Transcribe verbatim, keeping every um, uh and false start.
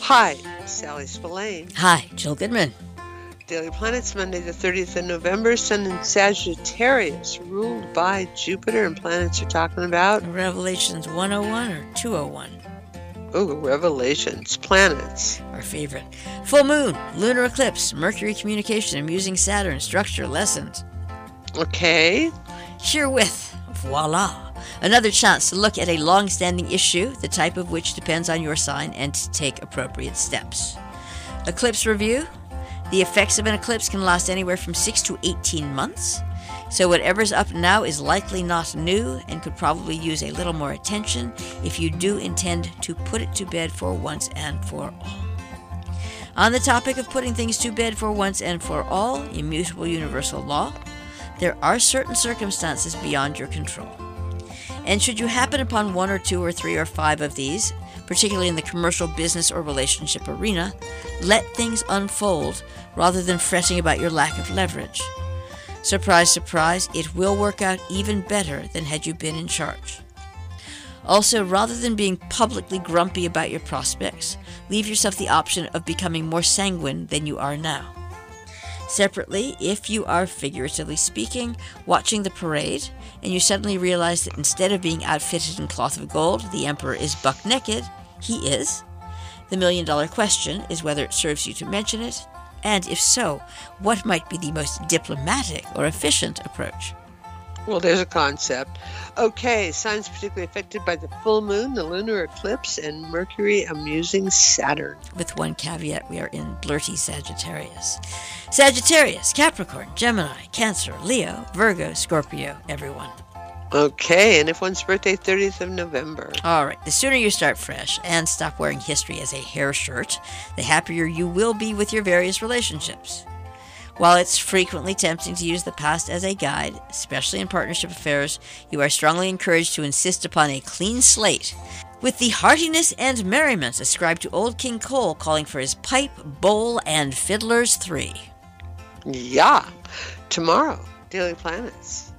Hi, Sally Spillane. Hi, Jill Goodman. Daily Planets, Monday the thirtieth of November. Sun in Sagittarius, ruled by Jupiter, and planets you're talking about. Revelations one oh one or two oh one? Oh, Revelations, planets. Our favorite. Full moon, lunar eclipse, Mercury communication, amusing Saturn, structure, lessons. Okay. Herewith, voila, another chance to look at a long-standing issue, the type of which depends on your sign, and to take appropriate steps. Eclipse review. The effects of an eclipse can last anywhere from six to eighteen months, so whatever's up now is likely not new and could probably use a little more attention if you do intend to put it to bed for once and for all. On the topic of putting things to bed for once and for all, immutable universal law, there are certain circumstances beyond your control. And should you happen upon one or two or three or five of these, particularly in the commercial, business, or relationship arena, let things unfold rather than fretting about your lack of leverage. Surprise, surprise, it will work out even better than had you been in charge. Also, rather than being publicly grumpy about your prospects, leave yourself the option of becoming more sanguine than you are now. Separately, if you are, figuratively speaking, watching the parade, and you suddenly realize that instead of being outfitted in cloth of gold, the emperor is buck naked, he is. The million-dollar question is whether it serves you to mention it, and if so, what might be the most diplomatic or efficient approach? Well, there's a concept. Okay, signs particularly affected by the full moon, the lunar eclipse, and Mercury amusing Saturn. With one caveat, we are in blurty Sagittarius. Sagittarius, Capricorn, Gemini, Cancer, Leo, Virgo, Scorpio, everyone. Okay, and if one's birthday, thirtieth of November. All right, the sooner you start fresh and stop wearing history as a hair shirt, the happier you will be with your various relationships. While it's frequently tempting to use the past as a guide, especially in partnership affairs, you are strongly encouraged to insist upon a clean slate, with the heartiness and merriment ascribed to Old King Cole calling for his pipe, bowl, and fiddlers three. Yeah. Tomorrow, Daily Planets.